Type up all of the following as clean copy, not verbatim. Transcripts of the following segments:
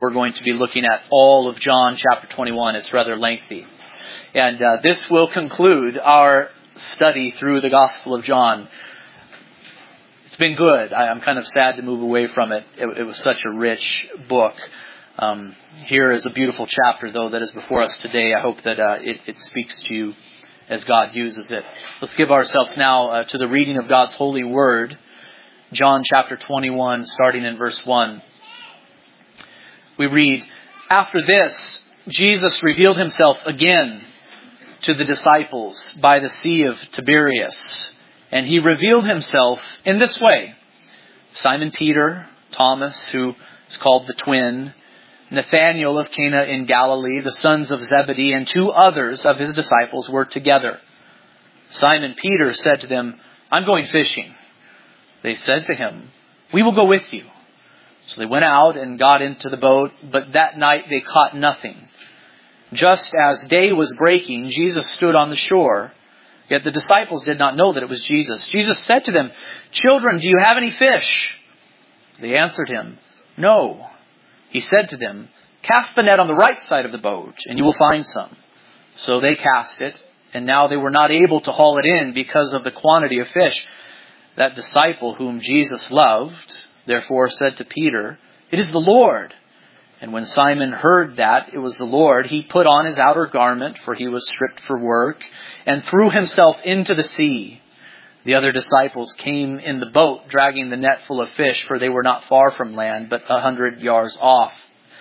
We're going to be looking at all of John chapter 21. It's rather lengthy. And this will conclude our study through the Gospel of John. It's been good. I'm kind of sad to move away from it. It was such a rich book. Here is a beautiful chapter, though, that is before us today. I hope that it speaks to you as God uses it. Let's give ourselves now to the reading of God's holy word. John chapter 21, starting in verse 1. We read, "After this, Jesus revealed himself again to the disciples by the Sea of Tiberias. And he revealed himself in this way. Simon Peter, Thomas, who is called the twin, Nathanael of Cana in Galilee, the sons of Zebedee, and two others of his disciples were together. Simon Peter said to them, 'I'm going fishing.' They said to him, 'We will go with you.' So they went out and got into the boat, but that night they caught nothing. Just as day was breaking, Jesus stood on the shore. Yet the disciples did not know that it was Jesus. Jesus said to them, 'Children, do you have any fish?' They answered him, 'No.' He said to them, 'Cast the net on the right side of the boat, and you will find some.' So they cast it, and now they were not able to haul it in because of the quantity of fish. That disciple whom Jesus loved, therefore said to Peter, 'It is the Lord.' And when Simon heard that it was the Lord, he put on his outer garment, for he was stripped for work, and threw himself into the sea. The other disciples came in the boat, dragging the net full of fish, for they were not far from land, but 100 yards off.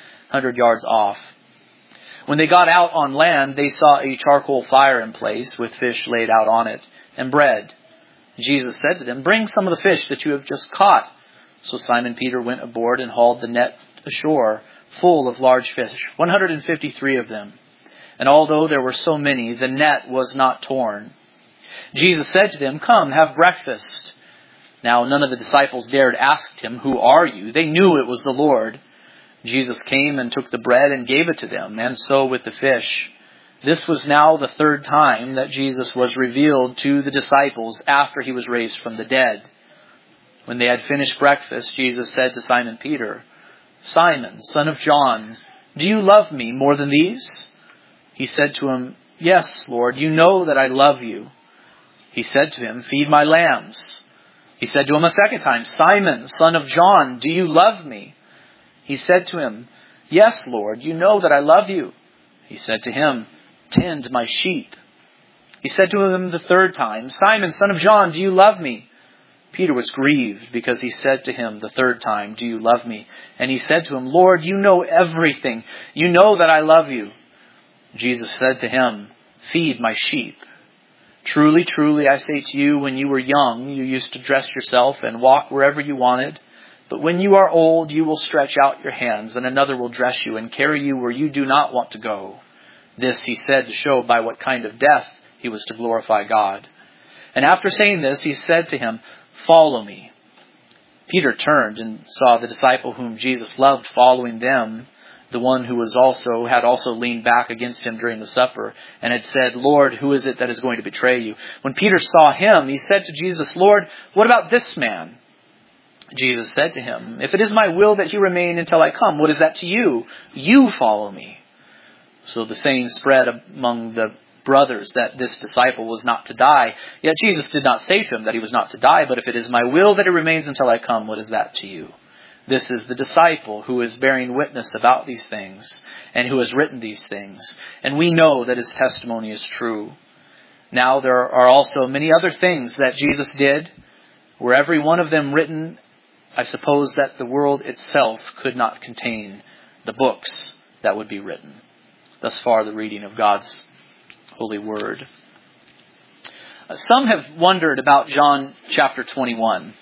When they got out on land, they saw a charcoal fire in place, with fish laid out on it, and bread. Jesus said to them, 'Bring some of the fish that you have just caught.' So Simon Peter went aboard and hauled the net ashore, full of large fish, 153 of them. And although there were so many, the net was not torn. Jesus said to them, 'Come, have breakfast.' Now none of the disciples dared ask him, 'Who are you?' They knew it was the Lord. Jesus came and took the bread and gave it to them, and so with the fish. This was now the third time that Jesus was revealed to the disciples after he was raised from the dead. When they had finished breakfast, Jesus said to Simon Peter, 'Simon, son of John, do you love me more than these?' He said to him, 'Yes, Lord, you know that I love you.' He said to him, 'Feed my lambs.' He said to him a second time, 'Simon, son of John, do you love me?' He said to him, 'Yes, Lord, you know that I love you.' He said to him, 'Tend my sheep.' He said to him the third time, 'Simon, son of John, do you love me?' Peter was grieved because he said to him the third time, 'Do you love me?' And he said to him, 'Lord, you know everything. You know that I love you.' Jesus said to him, 'Feed my sheep. Truly, truly, I say to you, when you were young, you used to dress yourself and walk wherever you wanted. But when you are old, you will stretch out your hands, and another will dress you and carry you where you do not want to go.' This he said to show by what kind of death he was to glorify God. And after saying this, he said to him, 'Follow me.' Peter turned and saw the disciple whom Jesus loved following them, the one who had also leaned back against him during the supper, and had said, 'Lord, who is it that is going to betray you?' When Peter saw him, he said to Jesus, 'Lord, what about this man?' Jesus said to him, 'If it is my will that he remain until I come, what is that to you? You follow me.' So the saying spread among the brothers that this disciple was not to die. Yet Jesus did not say to him that he was not to die, but if it is my will that he remains until I come, what is that to you? This is the disciple who is bearing witness about these things, and who has written these things. And we know that his testimony is true. Now there are also many other things that Jesus did. Were every one of them written, I suppose that the world itself could not contain the books that would be written." Thus far, the reading of God's holy word. Some have wondered about John chapter 21.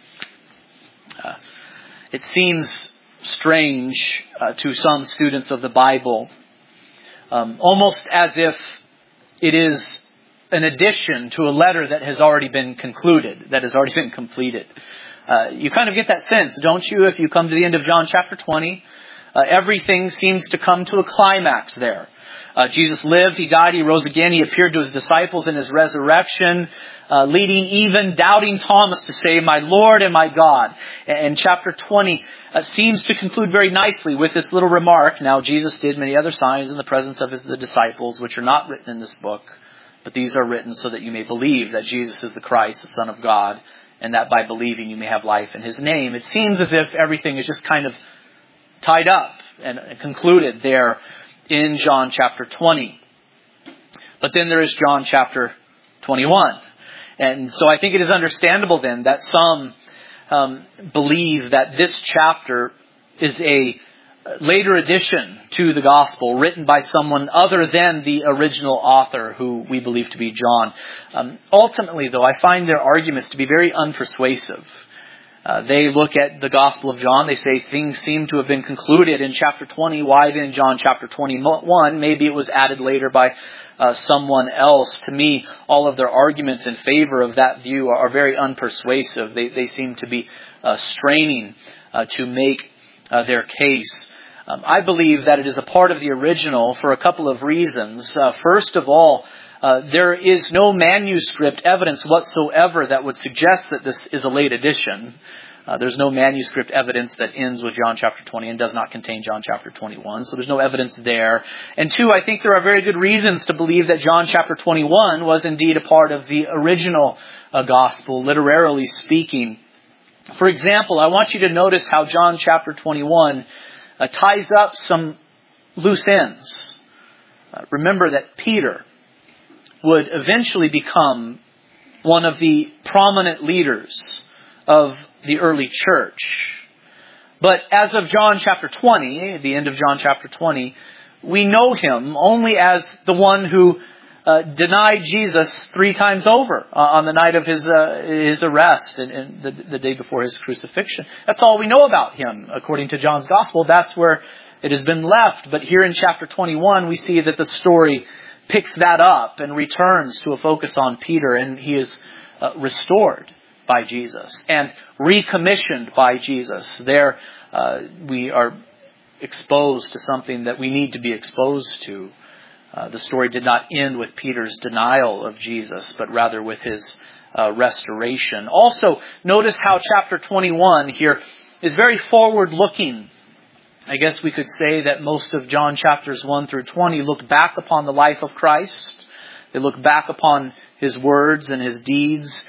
It seems strange to some students of the Bible, almost as if it is an addition to a letter that has already been concluded, that has already been completed. You kind of get that sense, don't you? If you come to the end of John chapter 20, everything seems to come to a climax there. Jesus lived, he died, he rose again, he appeared to his disciples in his resurrection. leading even doubting Thomas to say, "My Lord and my God." And chapter 20 seems to conclude very nicely with this little remark. Now, Jesus did many other signs in the presence of the disciples, which are not written in this book, but these are written so that you may believe that Jesus is the Christ, the Son of God, and that by believing you may have life in His name. It seems as if everything is just kind of tied up and concluded there in John chapter 20. But then there is John chapter 21. And so I think it is understandable then that some believe that this chapter is a later addition to the gospel written by someone other than the original author, who we believe to be John. Ultimately, though, I find their arguments to be very unpersuasive. They look at the Gospel of John. They say things seem to have been concluded in chapter 20. Why then John chapter 21? Maybe it was added later by someone else. To me, all of their arguments in favor of that view are very unpersuasive. They seem to be straining to make their case. I believe that it is a part of the original for a couple of reasons. First of all, there is no manuscript evidence whatsoever that would suggest that this is a late edition. There's no manuscript evidence that ends with John chapter 20 and does not contain John chapter 21. So there's no evidence there. And two, I think there are very good reasons to believe that John chapter 21 was indeed a part of the original gospel, literarily speaking. For example, I want you to notice how John chapter 21 ties up some loose ends. Remember that Peter would eventually become one of the prominent leaders of the early church. But as of John chapter 20, the end of John chapter 20, we know him only as the one who denied Jesus 3 times over on the night of his arrest and the day before his crucifixion. That's all we know about him according to John's gospel. That's where it has been left. But here in chapter 21, we see that the story picks that up and returns to a focus on Peter, and he is restored by Jesus and recommissioned by Jesus. There we are exposed to something that we need to be exposed to. The story did not end with Peter's denial of Jesus, but rather with his restoration. Also, notice how chapter 21 here is very forward-looking. I guess we could say that most of John chapters 1 through 20 look back upon the life of Christ. They look back upon His words and His deeds.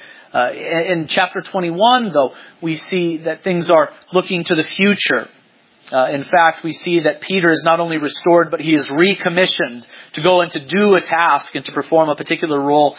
In chapter 21, though, we see that things are looking to the future. In fact, we see that Peter is not only restored, but he is recommissioned to go and to do a task and to perform a particular role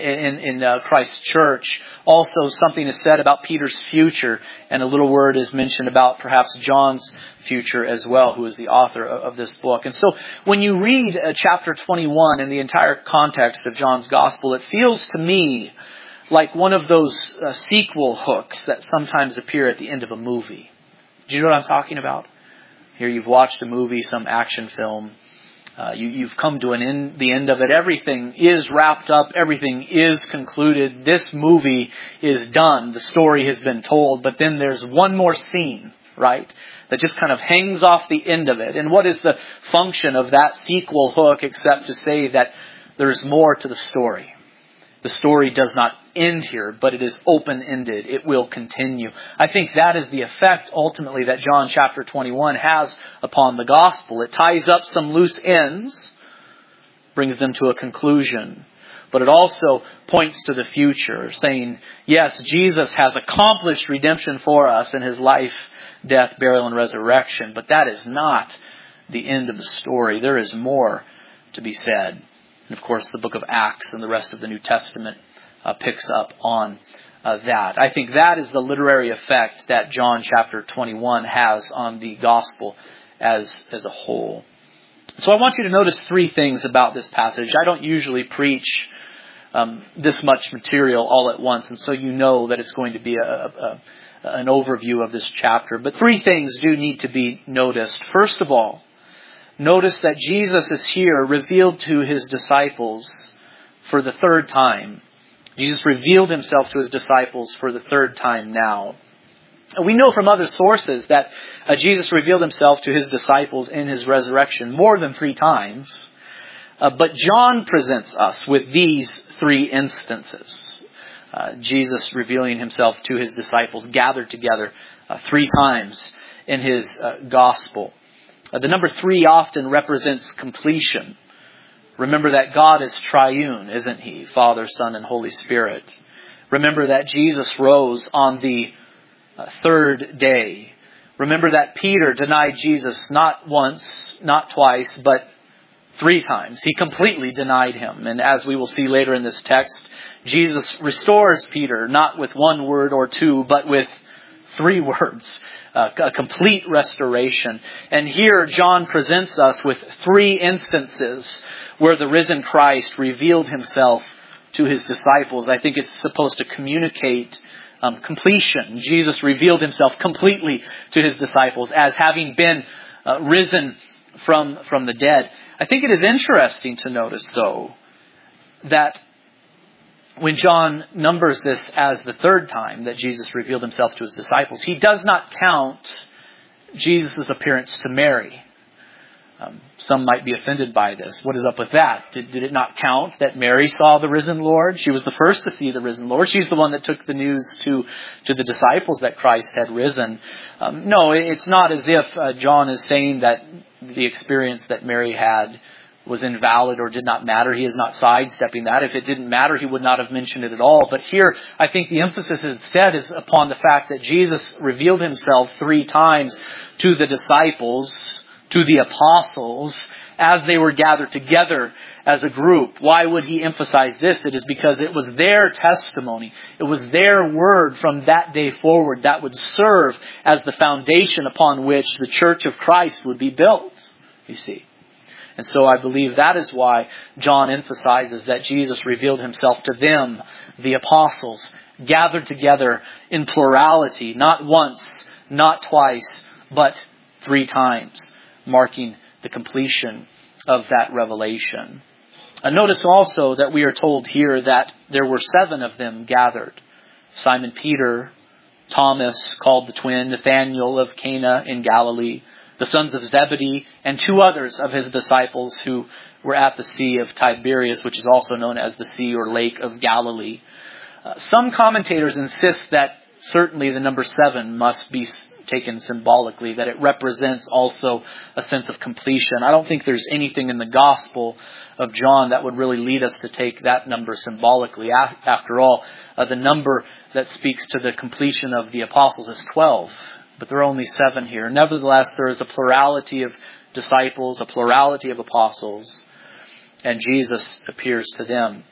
in Christ's church. Also, something is said about Peter's future, and a little word is mentioned about perhaps John's future as well, who is the author of this book. And so when you read chapter 21 in the entire context of John's gospel, it feels to me like one of those sequel hooks that sometimes appear at the end of a movie. Do you know what I'm talking about? Here you've watched a movie, some action film. You've come to the end of it. Everything is wrapped up. Everything is concluded. This movie is done. The story has been told. But then there's one more scene, right, that just kind of hangs off the end of it. And what is the function of that sequel hook except to say that there's more to the story? The story does not end here, but it is open-ended. It will continue. I think that is the effect, ultimately, that John chapter 21 has upon the gospel. It ties up some loose ends, brings them to a conclusion, but it also points to the future, saying, yes, Jesus has accomplished redemption for us in His life, death, burial, and resurrection, but that is not the end of the story. There is more to be said. And of course, the book of Acts and the rest of the New Testament picks up on that. I think that is the literary effect that John chapter 21 has on the gospel as a whole. So I want you to notice 3 things about this passage. I don't usually preach this much material all at once, and so you know that it's going to be an overview of this chapter. But 3 things do need to be noticed. First of all, notice that Jesus is here revealed to His disciples for the 3rd time. Jesus revealed Himself to His disciples for the 3rd time now. We know from other sources that Jesus revealed Himself to His disciples in His resurrection more than 3 times. But John presents us with these 3 instances. Jesus revealing himself to his disciples gathered together 3 times in his gospel. The number 3 often represents completion. Remember that God is triune, isn't he? Father, Son, and Holy Spirit. Remember that Jesus rose on the 3rd day. Remember that Peter denied Jesus not once, not twice, but 3 times. He completely denied him. And as we will see later in this text, Jesus restores Peter, not with 1 word or 2, but with 3 words. A complete restoration. And here John presents us with 3 instances where the risen Christ revealed himself to his disciples. I think it's supposed to communicate completion. Jesus revealed himself completely to his disciples as having been risen from the dead. I think it is interesting to notice, though, that when John numbers this as the 3rd time that Jesus revealed himself to his disciples, he does not count Jesus' appearance to Mary. Some might be offended by this. What is up with that? Did it not count that Mary saw the risen Lord? She was the first to see the risen Lord. She's the one that took the news to the disciples that Christ had risen. No, it's not as if John is saying that the experience that Mary had was invalid or did not matter. He is not sidestepping that. If it didn't matter, he would not have mentioned it at all. But here, I think the emphasis instead is upon the fact that Jesus revealed himself 3 times to the disciples, to the apostles, as they were gathered together as a group. Why would he emphasize this? It is because it was their testimony. It was their word from that day forward that would serve as the foundation upon which the church of Christ would be built, you see. And so I believe that is why John emphasizes that Jesus revealed himself to them, the apostles, gathered together in plurality, not once, not twice, but 3 times, marking the completion of that revelation. And notice also that we are told here that there were 7 of them gathered. Simon Peter, Thomas, called the twin, Nathanael of Cana in Galilee, the sons of Zebedee, and 2 others of his disciples who were at the Sea of Tiberias, which is also known as the Sea or Lake of Galilee. Some commentators insist that certainly the number 7 must be taken symbolically, that it represents also a sense of completion. I don't think there's anything in the Gospel of John that would really lead us to take that number symbolically. After all, the number that speaks to the completion of the apostles is 12. But there are only 7 here. Nevertheless, there is a plurality of disciples, a plurality of apostles, and Jesus appears to them.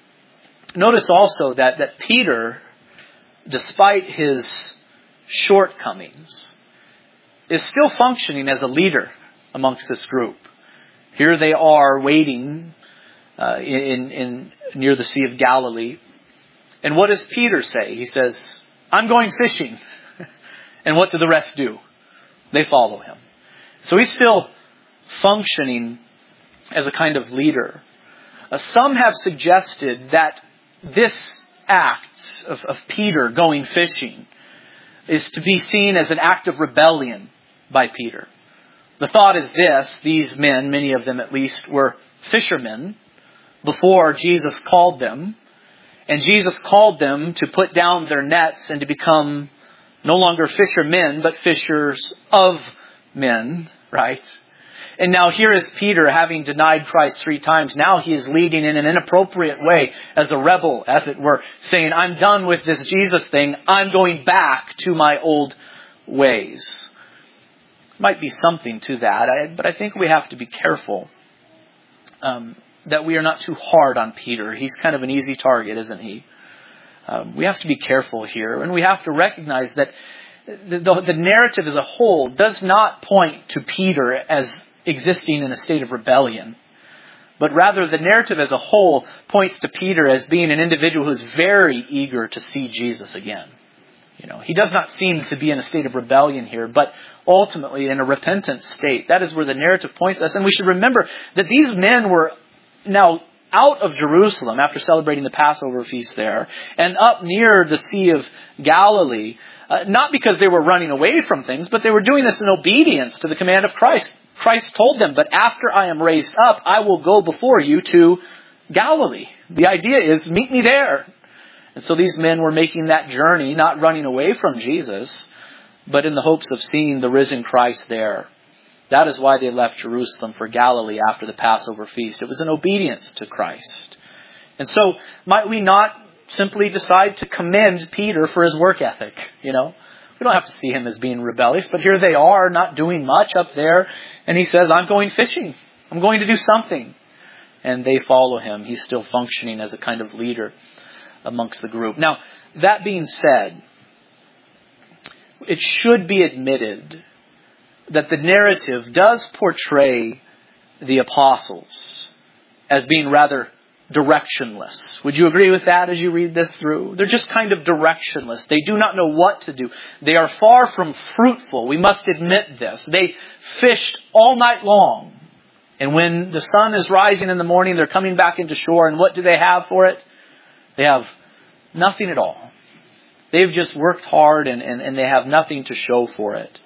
Notice also that Peter, despite his shortcomings, is still functioning as a leader amongst this group. Here they are waiting in near the Sea of Galilee. And what does Peter say? He says, "I'm going fishing." And what do the rest do? They follow him. So he's still functioning as a kind of leader. Some have suggested that this act of Peter going fishing is to be seen as an act of rebellion by Peter. The thought is this: these men, many of them at least, were fishermen before Jesus called them. And Jesus called them to put down their nets and to become no longer fishermen, but fishers of men, right? And now here is Peter, having denied Christ 3 times. Now he is leading in an inappropriate way as a rebel, as it were, saying, "I'm done with this Jesus thing. I'm going back to my old ways." Might be something to that, but I think we have to be careful that we are not too hard on Peter. He's kind of an easy target, isn't he? We have to be careful here, and we have to recognize that the narrative as a whole does not point to Peter as existing in a state of rebellion, but rather the narrative as a whole points to Peter as being an individual who is very eager to see Jesus again. He does not seem to be in a state of rebellion here, but ultimately in a repentant state. That is where the narrative points us, and we should remember that these men were now out of Jerusalem after celebrating the Passover feast there, and up near the Sea of Galilee, not because they were running away from things, but they were doing this in obedience to the command of Christ. Christ told them, "But after I am raised up, I will go before you to Galilee." The idea is, meet me there. And so these men were making that journey, not running away from Jesus, but in the hopes of seeing the risen Christ there. That is why they left Jerusalem for Galilee after the Passover feast. It was in obedience to Christ. And so might we not simply decide to commend Peter for his work ethic? We don't have to see him as being rebellious, but here they are not doing much up there. And he says, I'm going fishing. I'm going to do something. And they follow him. He's still functioning as a kind of leader amongst the group. Now, that being said, it should be admitted that the narrative does portray the apostles as being rather directionless. Would you agree with that as you read this through? They're just kind of directionless. They do not know what to do. They are far from fruitful. We must admit this. They fished all night long. And when the sun is rising in the morning, they're coming back into shore. And what do they have for it? They have nothing at all. They've just worked hard and they have nothing to show for it.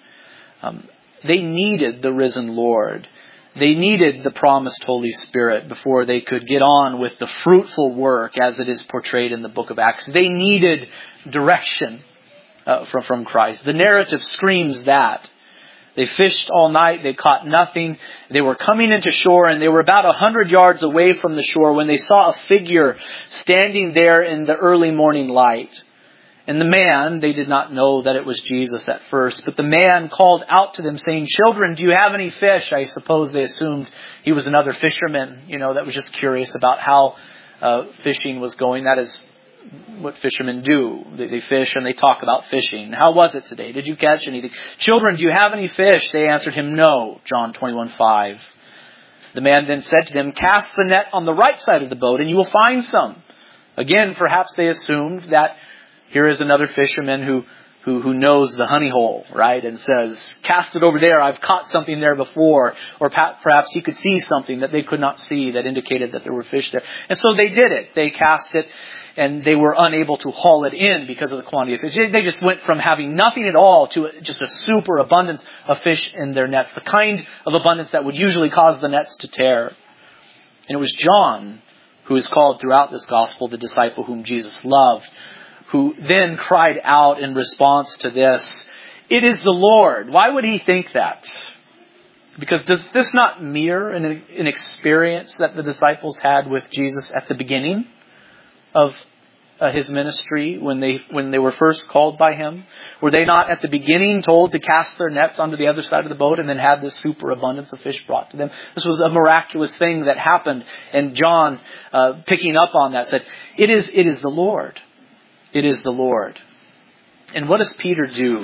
They needed the risen Lord. They needed the promised Holy Spirit before they could get on with the fruitful work as it is portrayed in the book of Acts. They needed direction from Christ. The narrative screams that. They fished all night. They caught nothing. They were coming into shore and they were about 100 yards away from the shore when they saw a figure standing there in the early morning light. And the man, they did not know that it was Jesus at first, but the man called out to them saying, "Children, do you have any fish?" I suppose they assumed he was another fisherman, that was just curious about how fishing was going. That is what fishermen do. They fish and they talk about fishing. How was it today? Did you catch anything? "Children, do you have any fish?" They answered him, "No." John 21:5. The man then said to them, "Cast the net on the right side of the boat and you will find some." Again, perhaps they assumed that here is another fisherman who knows the honey hole, right? And says, "Cast it over there. I've caught something there before." Or perhaps he could see something that they could not see that indicated that there were fish there. And so they did it. They cast it and they were unable to haul it in because of the quantity of fish. They just went from having nothing at all to just a super abundance of fish in their nets. The kind of abundance that would usually cause the nets to tear. And it was John, who is called throughout this gospel the disciple whom Jesus loved, who then cried out in response to this, "It is the Lord." Why would he think that? Because does this not mirror an experience that the disciples had with Jesus at the beginning of his ministry when they were first called by him? Were they not at the beginning told to cast their nets onto the other side of the boat and then had this superabundance of fish brought to them? This was a miraculous thing that happened. And John, picking up on that, said, it is the Lord. It is the Lord." And what does Peter do?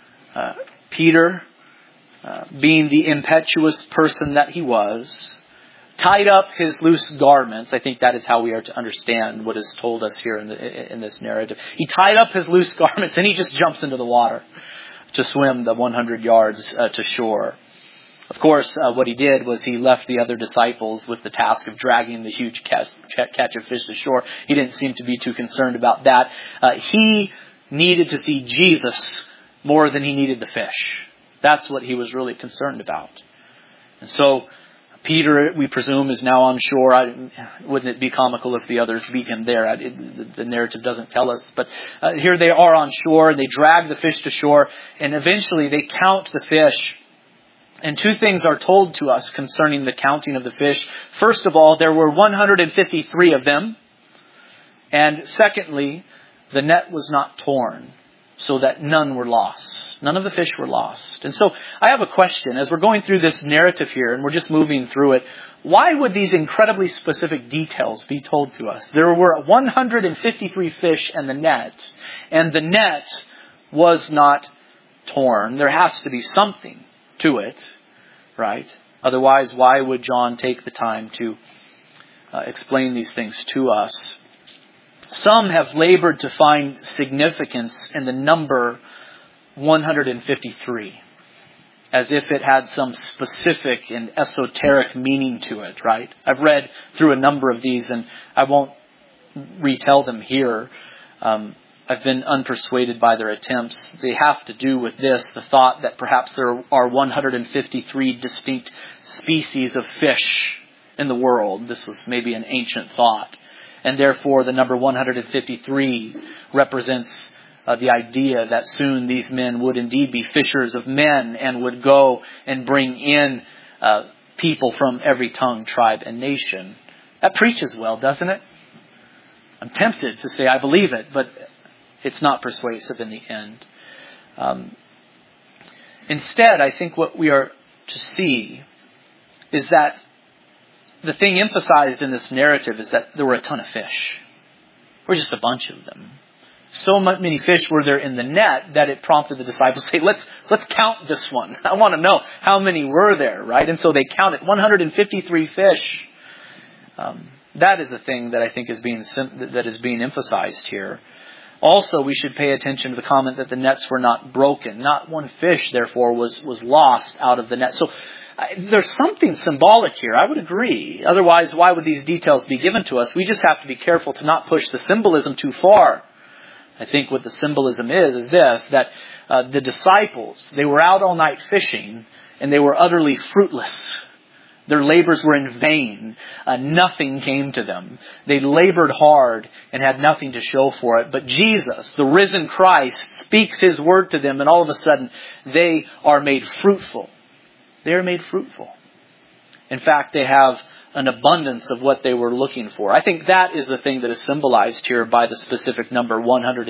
Peter, being the impetuous person that he was, tied up his loose garments. I think that is how we are to understand what is told us here in this narrative. He tied up his loose garments and he just jumps into the water to swim the 100 yards to shore. Of course, what he did was he left the other disciples with the task of dragging the huge catch of fish to shore. He didn't seem to be too concerned about that. He needed to see Jesus more than he needed the fish. That's what he was really concerned about. And so Peter, we presume, is now on shore. Wouldn't it be comical if the others beat him there? The narrative doesn't tell us. But here they are on shore. They drag the fish to shore. And eventually they count the fish. And two things are told to us concerning the counting of the fish. First of all, there were 153 of them. And secondly, the net was not torn, so that none were lost. None of the fish were lost. And so I have a question. As we're going through this narrative here, and we're just moving through it, why would these incredibly specific details be told to us? There were 153 fish in the net, and the net was not torn. There has to be something to it, right? Otherwise, why would John take the time to explain these things to us? Some have labored to find significance in the number 153, as if it had some specific and esoteric meaning to it, right? I've read through a number of these, and I won't retell them here. I've been unpersuaded by their attempts. They have to do with this, the thought that perhaps there are 153 distinct species of fish in the world. This was maybe an ancient thought. And therefore, the number 153 represents the idea that soon these men would indeed be fishers of men and would go and bring in people from every tongue, tribe, and nation. That preaches well, doesn't it? I'm tempted to say I believe it, but it's not persuasive in the end. Instead, I think what we are to see is that the thing emphasized in this narrative is that there were a ton of fish. Or just a bunch of them. So many fish were there in the net that it prompted the disciples to say, let's count this one. I want to know how many were there, right? And so they counted 153 fish. That is a thing that I think is being emphasized here. Also, we should pay attention to the comment that the nets were not broken. Not one fish, therefore, was lost out of the net. So there's something symbolic here. I would agree. Otherwise, why would these details be given to us? We just have to be careful to not push the symbolism too far. I think what the symbolism is this, that the disciples, they were out all night fishing, and they were utterly fruitless. Their labors were in vain. Nothing came to them. They labored hard and had nothing to show for it. But Jesus, the risen Christ, speaks His word to them, and all of a sudden, they are made fruitful. They are made fruitful. In fact, they have an abundance of what they were looking for. I think that is the thing that is symbolized here by the specific number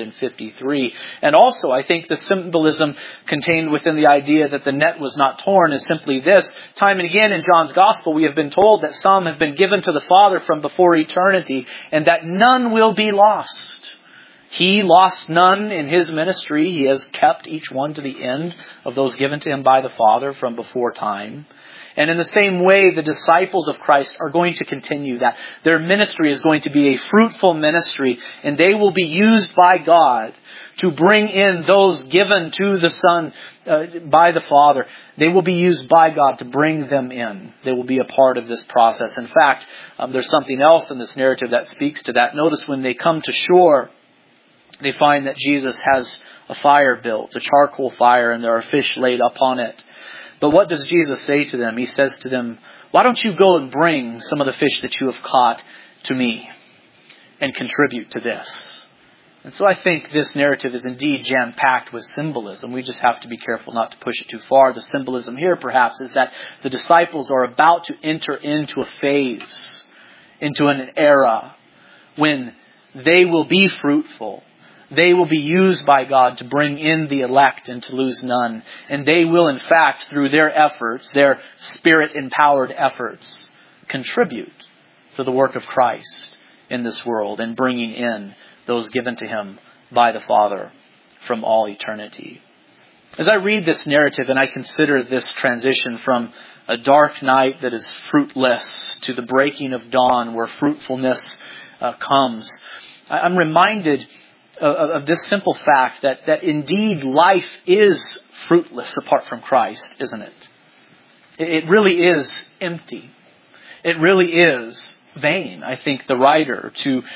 153. And also, I think the symbolism contained within the idea that the net was not torn is simply this. Time and again in John's Gospel, we have been told that some have been given to the Father from before eternity, and that none will be lost. He lost none in His ministry. He has kept each one to the end of those given to Him by the Father from before time. And in the same way, the disciples of Christ are going to continue that. Their ministry is going to be a fruitful ministry, and they will be used by God to bring in those given to the Son by the Father. They will be used by God to bring them in. They will be a part of this process. In fact, there's something else in this narrative that speaks to that. Notice when they come to shore, they find that Jesus has a fire built, a charcoal fire, and there are fish laid upon it. But what does Jesus say to them? He says to them, why don't you go and bring some of the fish that you have caught to me and contribute to this? And so I think this narrative is indeed jam-packed with symbolism. We just have to be careful not to push it too far. The symbolism here perhaps is that the disciples are about to enter into a phase, into an era when they will be fruitful. They will be used by God to bring in the elect and to lose none. And they will, in fact, through their efforts, their Spirit-empowered efforts, contribute to the work of Christ in this world and bringing in those given to Him by the Father from all eternity. As I read this narrative and I consider this transition from a dark night that is fruitless to the breaking of dawn where fruitfulness comes, I'm reminded of this simple fact that indeed life is fruitless apart from Christ, isn't it? It really is empty. It really is vain. I think the writer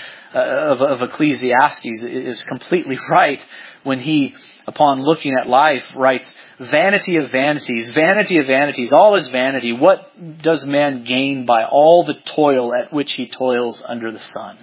of Ecclesiastes is completely right when he, upon looking at life, writes, vanity of vanities, all is vanity. What does man gain by all the toil at which he toils under the sun?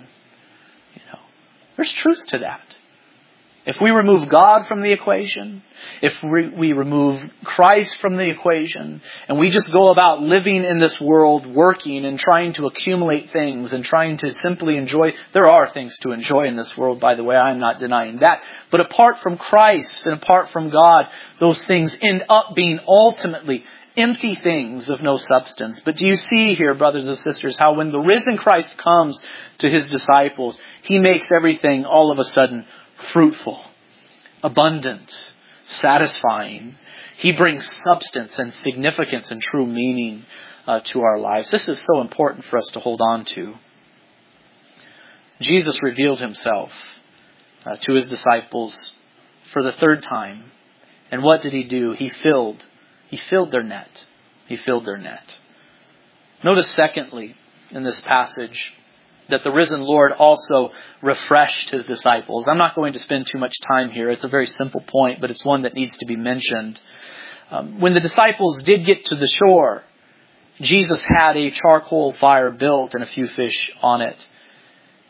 There's truth to that. If we remove God from the equation, if we remove Christ from the equation, and we just go about living in this world, working and trying to accumulate things and trying to simply enjoy, there are things to enjoy in this world, by the way, I'm not denying that. But apart from Christ and apart from God, those things end up being ultimately empty things of no substance. But do you see here, brothers and sisters, how when the risen Christ comes to His disciples, He makes everything all of a sudden fruitful, abundant, satisfying. He brings substance and significance and true meaning to our lives. This is so important for us to hold on to. Jesus revealed Himself to His disciples for the third time. And what did He do? He filled their net. He filled their net. Notice secondly in this passage that the risen Lord also refreshed His disciples. I'm not going to spend too much time here. It's a very simple point, but it's one that needs to be mentioned. When the disciples did get to the shore, Jesus had a charcoal fire built and a few fish on it.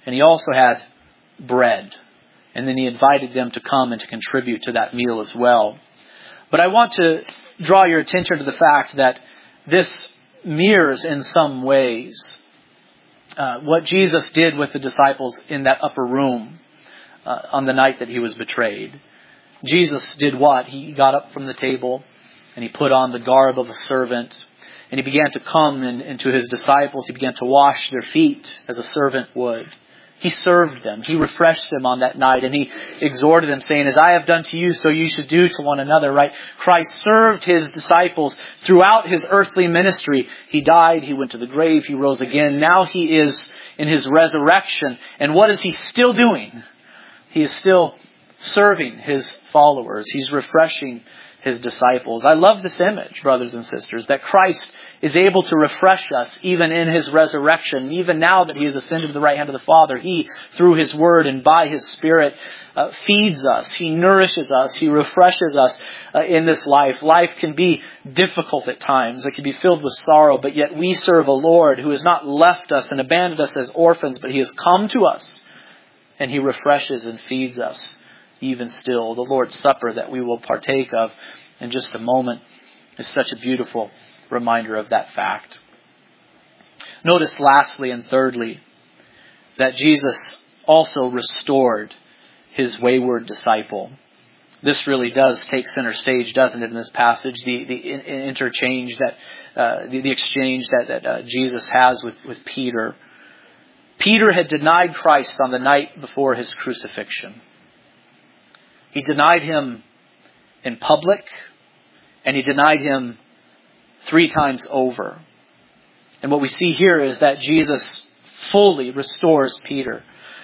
And he also had bread. And then he invited them to come and to contribute to that meal as well. But I want to draw your attention to the fact that this mirrors in some ways what Jesus did with the disciples in that upper room on the night that he was betrayed. Jesus did what? He got up from the table and he put on the garb of a servant, and he began to come into his disciples. He began to wash their feet as a servant would. He served them. He refreshed them on that night, and he exhorted them, saying, as I have done to you, so you should do to one another, right? Christ served his disciples throughout his earthly ministry. He died. He went to the grave. He rose again. Now he is in his resurrection. And what is he still doing? He is still serving his followers. He's refreshing his disciples. I love this image, brothers and sisters, that Christ is able to refresh us even in his resurrection. Even now that he has ascended to the right hand of the Father, he, through his word and by his Spirit, feeds us. He nourishes us. He refreshes us in this life. Life can be difficult at times. It can be filled with sorrow, but yet we serve a Lord who has not left us and abandoned us as orphans, but he has come to us and he refreshes and feeds us even still. The Lord's Supper that we will partake of in just a moment is such a beautiful reminder of that fact. Notice lastly and thirdly that Jesus also restored his wayward disciple. This really does take center stage, doesn't it, in this passage? The interchange that the exchange that Jesus has with Peter. Peter had denied Christ on the night before his crucifixion. He denied him in public, and he denied him 3 times over. And what we see here is that Jesus fully restores Peter.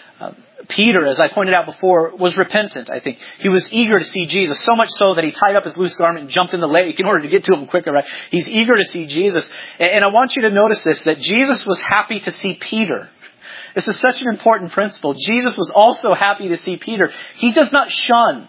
Peter, as I pointed out before, was repentant, I think. He was eager to see Jesus, so much so that he tied up his loose garment and jumped in the lake in order to get to him quicker, right? He's eager to see Jesus. And I want you to notice this, that Jesus was happy to see Peter. This is such an important principle. Jesus was also happy to see Peter. He does not shun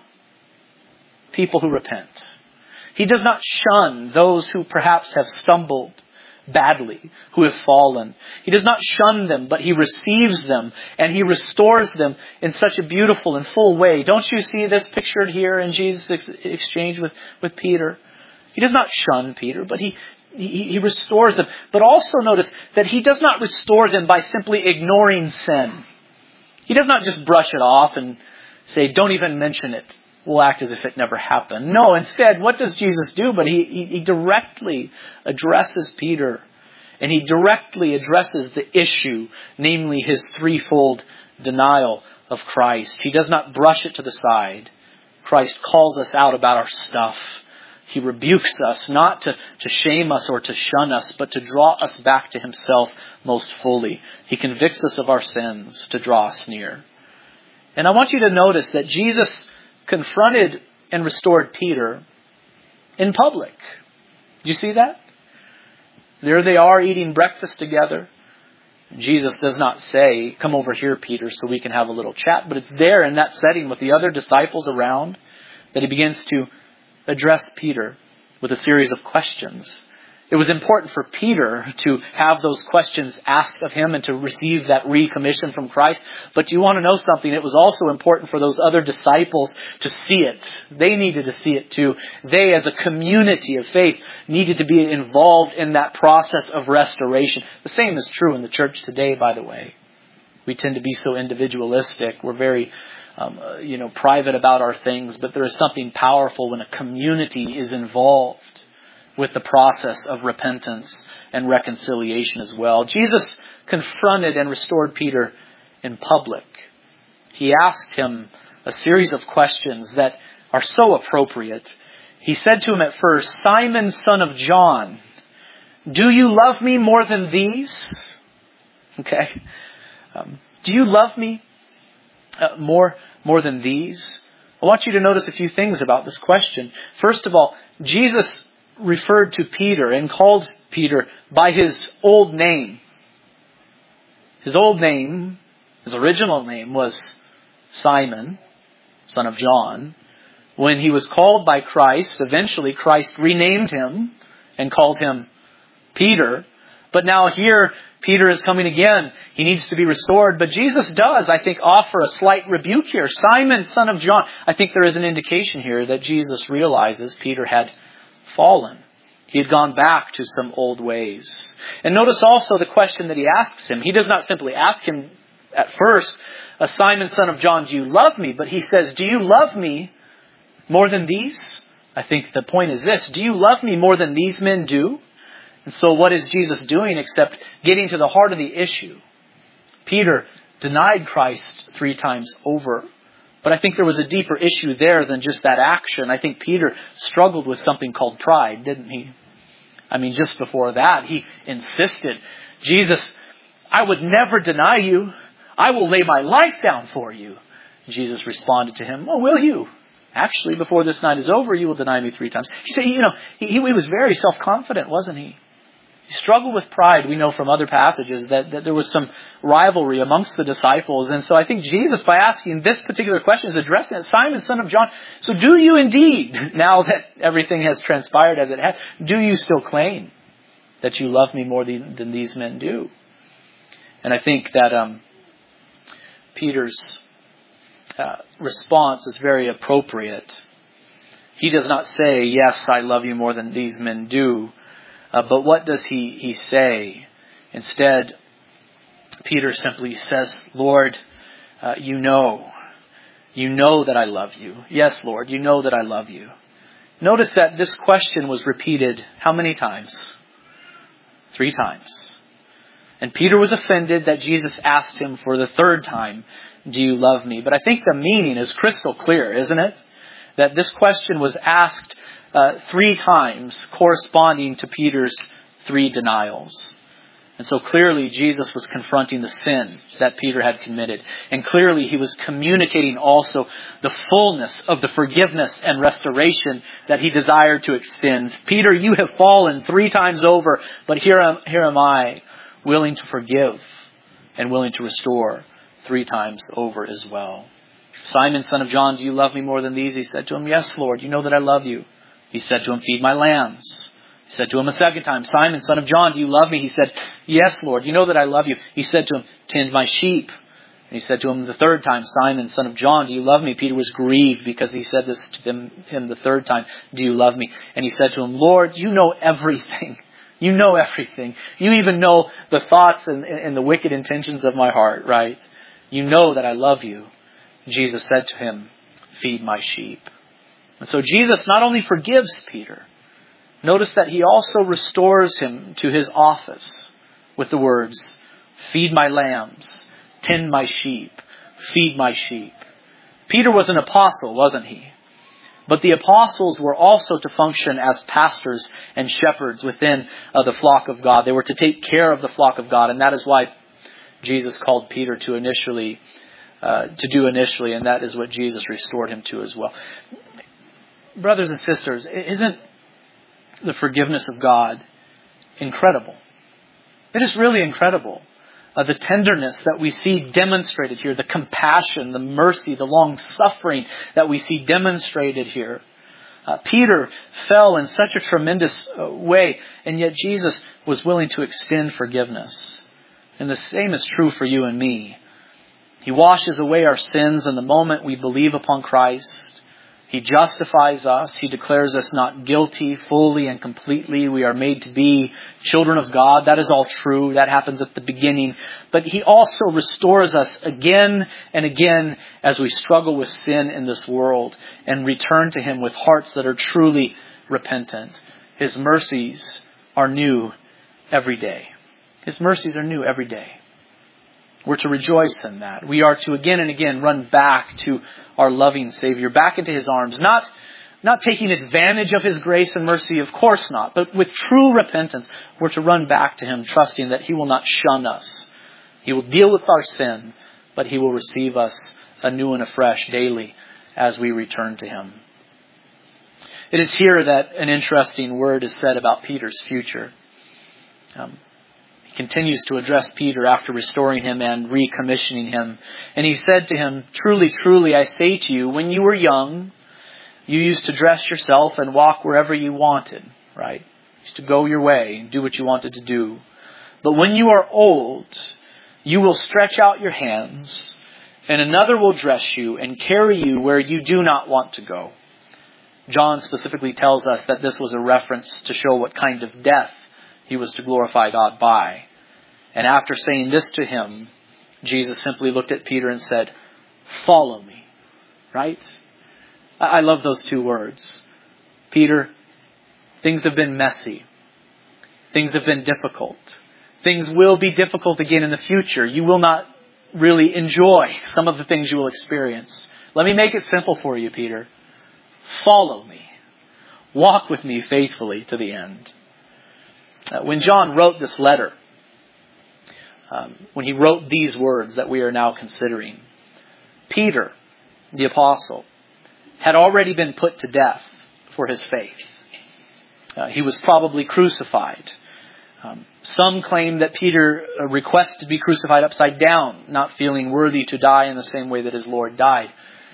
people who repent. He does not shun those who perhaps have stumbled badly, who have fallen. He does not shun them, but he receives them and he restores them in such a beautiful and full way. Don't you see this pictured here in Jesus' exchange with Peter? He does not shun Peter, but he restores them. But also notice that he does not restore them by simply ignoring sin. He does not just brush it off and say, don't even mention it. We'll act as if it never happened. No, instead, what does Jesus do? But he directly addresses Peter. And he directly addresses the issue, namely his threefold denial of Christ. He does not brush it to the side. Christ calls us out about our stuff. He rebukes us, not to shame us or to shun us, but to draw us back to himself most fully. He convicts us of our sins to draw us near. And I want you to notice that Jesus confronted and restored Peter in public. Do you see that? There they are eating breakfast together. Jesus does not say, come over here, Peter, so we can have a little chat. But it's there in that setting with the other disciples around that he begins to address Peter with a series of questions. It was important for Peter to have those questions asked of him and to receive that recommission from Christ. But you want to know something? It was also important for those other disciples to see it. They needed to see it too. They, as a community of faith, needed to be involved in that process of restoration. The same is true in the church today, by the way. We tend to be so individualistic. We're very private about our things. But there is something powerful when a community is involved with the process of repentance and reconciliation as well. Jesus confronted and restored Peter in public. He asked him a series of questions that are so appropriate. He said to him at first, Simon, son of John, do you love me more than these? Okay. Do you love me more than these? I want you to notice a few things about this question. First of all, Jesus referred to Peter and called Peter by his old name. His old name, his original name was Simon, son of John. When he was called by Christ, eventually Christ renamed him and called him Peter. But now here, Peter is coming again. He needs to be restored. But Jesus does, I think, offer a slight rebuke here. Simon, son of John. I think there is an indication here that Jesus realizes Peter had fallen. He had gone back to some old ways. And notice also the question that he asks him. He does not simply ask him at first, Simon, son of John, do you love me? But he says, do you love me more than these? I think the point is this. Do you love me more than these men do? And so what is Jesus doing except getting to the heart of the issue? Peter denied Christ 3 times over. But I think there was a deeper issue there than just that action. I think Peter struggled with something called pride, didn't he? I mean, just before that, he insisted, Jesus, I would never deny you. I will lay my life down for you. Jesus responded to him, oh, will you? Actually, before this night is over, you will deny me 3 times. You see, he was very self-confident, wasn't he? He struggled with pride. We know from other passages that there was some rivalry amongst the disciples. And so I think Jesus, by asking this particular question, is addressing it. Simon, son of John, so do you indeed, now that everything has transpired as it has, do you still claim that you love me more than these men do? And I think that Peter's response is very appropriate. He does not say, yes, I love you more than these men do. But what does he say? Instead, Peter simply says, Lord, you know that I love you. Yes, Lord, you know that I love you. Notice that this question was repeated how many times? 3 times. And Peter was offended that Jesus asked him for the 3rd time, do you love me? But I think the meaning is crystal clear, isn't it? That this question was asked 3 times, corresponding to Peter's 3 denials. And so clearly Jesus was confronting the sin that Peter had committed. And clearly he was communicating also the fullness of the forgiveness and restoration that he desired to extend. Peter, you have fallen 3 times over, but here am I, willing to forgive and willing to restore 3 times over as well. Simon, son of John, do you love me more than these? He said to him, yes, Lord, you know that I love you. He said to him, feed my lambs. He said to him a 2nd time, Simon, son of John, do you love me? He said, yes, Lord, you know that I love you. He said to him, tend my sheep. And he said to him the 3rd time, Simon, son of John, do you love me? Peter was grieved because he said this to him the 3rd time, do you love me? And he said to him, Lord, you know everything. You know everything. You even know the thoughts and the wicked intentions of my heart, right? You know that I love you. Jesus said to him, feed my sheep. And so Jesus not only forgives Peter, notice that he also restores him to his office with the words, feed my lambs, tend my sheep, feed my sheep. Peter was an apostle, wasn't he? But the apostles were also to function as pastors and shepherds within the flock of God. They were to take care of the flock of God, and that is why Jesus called Peter to do initially, and that is what Jesus restored him to as well. Brothers and sisters, isn't the forgiveness of God incredible? It is really incredible. The tenderness that we see demonstrated here, the compassion, the mercy, the long-suffering that we see demonstrated here. Peter fell in such a tremendous way, and yet Jesus was willing to extend forgiveness. And the same is true for you and me. He washes away our sins in the moment we believe upon Christ. He justifies us. He declares us not guilty fully and completely. We are made to be children of God. That is all true. That happens at the beginning. But He also restores us again and again as we struggle with sin in this world and return to Him with hearts that are truly repentant. His mercies are new every day. His mercies are new every day. We're to rejoice in that. We are to again and again run back to our loving Savior, back into His arms, not taking advantage of His grace and mercy, of course not, but with true repentance, we're to run back to Him, trusting that He will not shun us. He will deal with our sin, but He will receive us anew and afresh daily as we return to Him. It is here that an interesting word is said about Peter's future. Continues to address Peter after restoring him and recommissioning him. And he said to him, "Truly, truly, I say to you, when you were young, you used to dress yourself and walk wherever you wanted," right? You used to go your way and do what you wanted to do. But when you are old, you will stretch out your hands, and another will dress you and carry you where you do not want to go." John specifically tells us that this was a reference to show what kind of death he was to glorify God by. And after saying this to him, Jesus simply looked at Peter and said, "Follow me." Right? I love those two words. Peter, things have been messy. Things have been difficult. Things will be difficult again in the future. You will not really enjoy some of the things you will experience. Let me make it simple for you, Peter. Follow me. Walk with me faithfully to the end. When John wrote this letter, when he wrote these words that we are now considering, Peter, the apostle, had already been put to death for his faith. He was probably crucified. Some claim that Peter requested to be crucified upside down, not feeling worthy to die in the same way that his Lord died.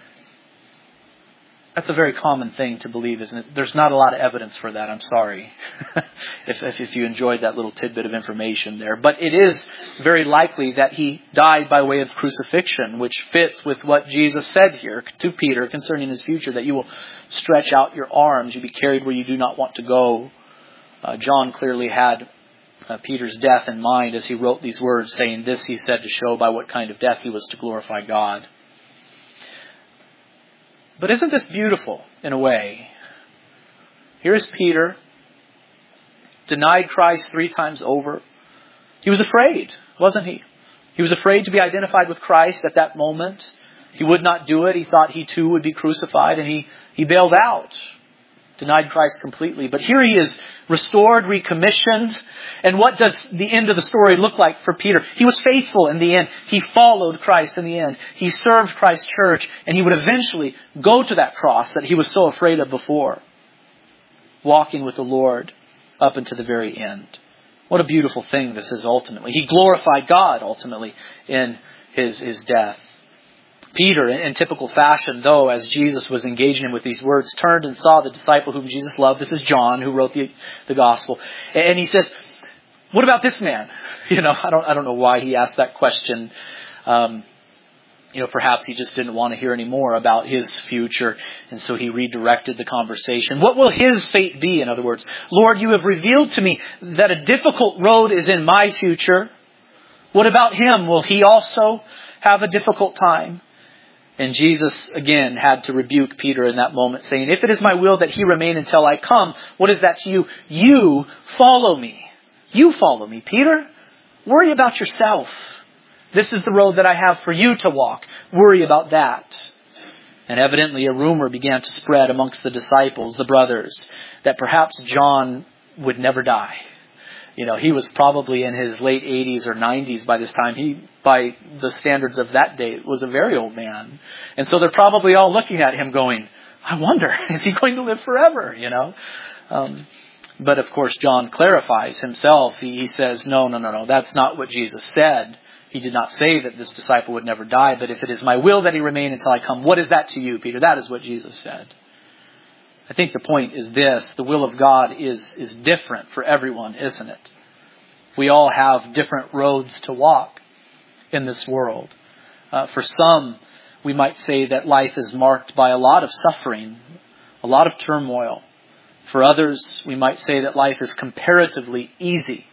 That's a very common thing to believe, isn't it? There's not a lot of evidence for that, I'm sorry, if you enjoyed that little tidbit of information there. But it is very likely that he died by way of crucifixion, which fits with what Jesus said here to Peter concerning his future, that you will stretch out your arms, you'll be carried where you do not want to go. John clearly had Peter's death in mind as he wrote these words, saying this he said to show by what kind of death he was to glorify God. But isn't this beautiful in a way? Here's Peter, denied Christ 3 times over. He was afraid, wasn't he? He was afraid to be identified with Christ at that moment. He would not do it. He thought he too would be crucified, and he bailed out. Denied Christ completely. But here he is, restored, recommissioned. And what does the end of the story look like for Peter? He was faithful in the end. He followed Christ in the end. He served Christ's church, and he would eventually go to that cross that he was so afraid of before, walking with the Lord up into the very end. What a beautiful thing this is ultimately. He glorified God ultimately in his death. Peter, in typical fashion, though, as Jesus was engaging him with these words, turned and saw the disciple whom Jesus loved. This is John, who wrote the gospel. And he says, "What about this man?" I don't know why he asked that question. Perhaps he just didn't want to hear any more about his future. And so he redirected the conversation. What will his fate be? In other words, "Lord, you have revealed to me that a difficult road is in my future. What about him? Will he also have a difficult time?" And Jesus, again, had to rebuke Peter in that moment, saying, "If it is my will that he remain until I come, what is that to you? You follow me. You follow me, Peter. Worry about yourself. This is the road that I have for you to walk. Worry about that." And evidently a rumor began to spread amongst the disciples, the brothers, that perhaps John would never die. He was probably in his late 80s or 90s by this time. He, by the standards of that day, was a very old man. And so they're probably all looking at him going, "I wonder, is he going to live forever?" But of course, John clarifies himself. He says, no, that's not what Jesus said. He did not say that this disciple would never die, but if it is my will that he remain until I come, what is that to you, Peter? That is what Jesus said. I think the point is this: the will of God is different for everyone, isn't it? We all have different roads to walk in this world. For some, we might say that life is marked by a lot of suffering, a lot of turmoil. For others, we might say that life is comparatively easy.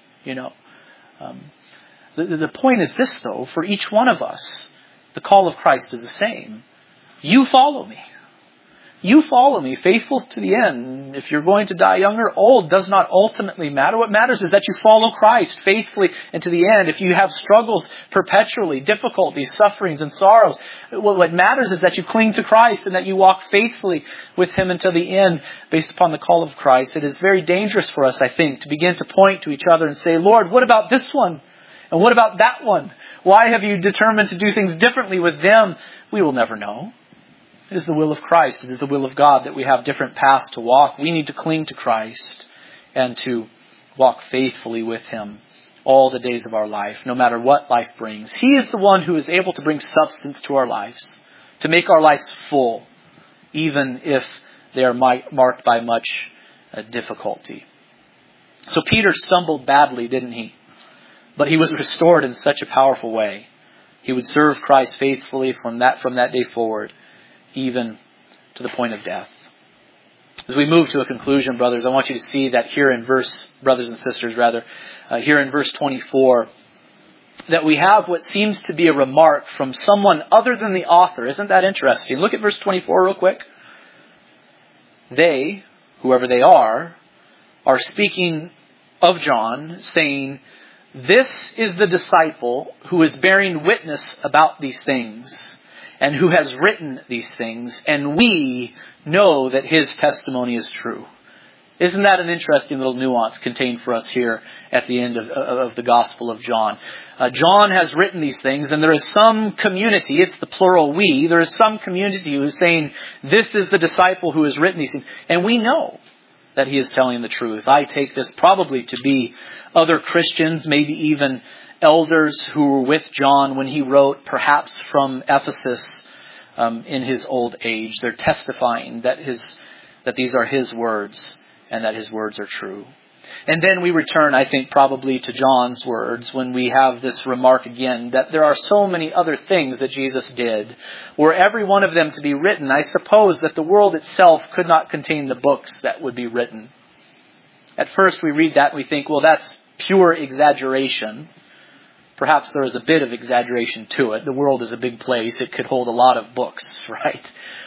The point is this, though: for each one of us, the call of Christ is the same. You follow me. You follow me, faithful to the end. If you're going to die young or old, does not ultimately matter. What matters is that you follow Christ faithfully and to the end. If you have struggles perpetually, difficulties, sufferings, and sorrows, what matters is that you cling to Christ and that you walk faithfully with Him until the end based upon the call of Christ. It is very dangerous for us, I think, to begin to point to each other and say, "Lord, what about this one? And what about that one? Why have you determined to do things differently with them?" We will never know. It is the will of Christ. It is the will of God that we have different paths to walk. We need to cling to Christ and to walk faithfully with Him all the days of our life, no matter what life brings. He is the one who is able to bring substance to our lives, to make our lives full, even if they are marked by much difficulty. So Peter stumbled badly, didn't he? But he was restored in such a powerful way. He would serve Christ faithfully from that day forward, even to the point of death. As we move to a conclusion, brothers, I want you to see that here in brothers and sisters, here in verse 24, that we have what seems to be a remark from someone other than the author. Isn't that interesting? Look at verse 24 real quick. They, whoever they are speaking of John, saying, "This is the disciple who is bearing witness about these things, and who has written these things, and we know that his testimony is true." Isn't that an interesting little nuance contained for us here at the end of the Gospel of John? John has written these things, and there is some community, it's the plural we, there is some community who is saying, this is the disciple who has written these things. And we know that he is telling the truth. I take this probably to be other Christians, maybe even elders who were with John when he wrote, perhaps from Ephesus in his old age. They're testifying that these are his words and that his words are true. And then we return, I think, probably to John's words when we have this remark again, that there are so many other things that Jesus did. Were every one of them to be written, I suppose that the world itself could not contain the books that would be written. At first we read that and we think, well, that's pure exaggeration. Perhaps there is a bit of exaggeration to it. The world is a big place. It could hold a lot of books, right?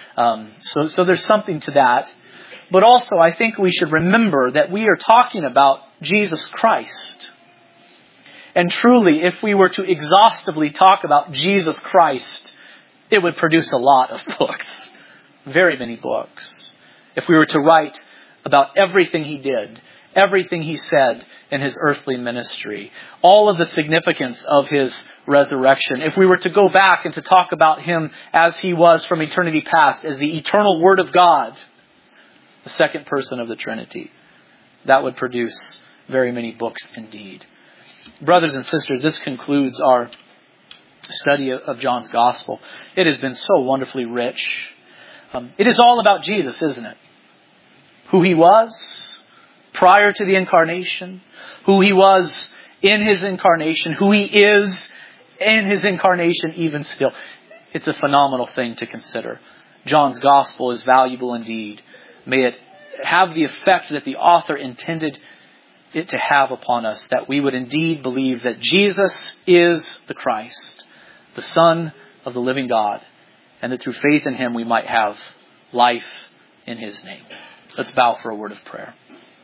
So there's something to that. But also, I think we should remember that we are talking about Jesus Christ. And truly, if we were to exhaustively talk about Jesus Christ, it would produce a lot of books. Very many books. If we were to write about everything he did, everything he said in his earthly ministry, all of the significance of his resurrection, if we were to go back and to talk about him as he was from eternity past, as the eternal Word of God, the second person of the Trinity, that would produce very many books indeed. Brothers and sisters, this concludes our study of John's Gospel. It has been so wonderfully rich. It is all about Jesus, isn't it? Who he was prior to the incarnation, who he was in his incarnation, who he is in his incarnation even still. It's a phenomenal thing to consider. John's Gospel is valuable indeed. May it have the effect that the author intended it to have upon us, that we would indeed believe that Jesus is the Christ, the Son of the living God, and that through faith in him we might have life in his name. Let's bow for a word of prayer.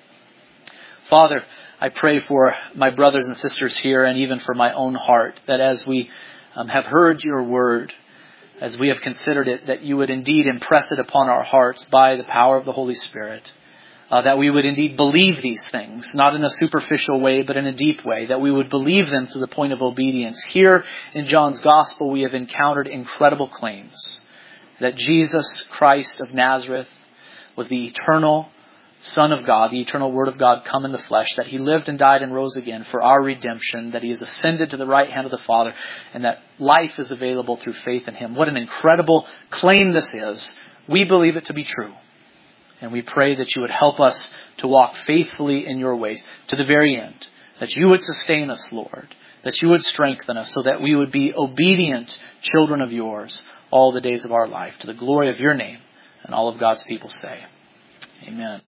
Father, I pray for my brothers and sisters here and even for my own heart, that as we have heard your word, as we have considered it, that you would indeed impress it upon our hearts by the power of the Holy Spirit. That we would indeed believe these things, not in a superficial way, but in a deep way. That we would believe them to the point of obedience. Here in John's Gospel, we have encountered incredible claims. That Jesus Christ of Nazareth was the eternal Son of God, the eternal Word of God come in the flesh, that he lived and died and rose again for our redemption, that he has ascended to the right hand of the Father, and that life is available through faith in him. What an incredible claim this is. We believe it to be true. And we pray that you would help us to walk faithfully in your ways to the very end. That you would sustain us, Lord. That you would strengthen us so that we would be obedient children of yours all the days of our life, to the glory of your name. And all of God's people say, amen.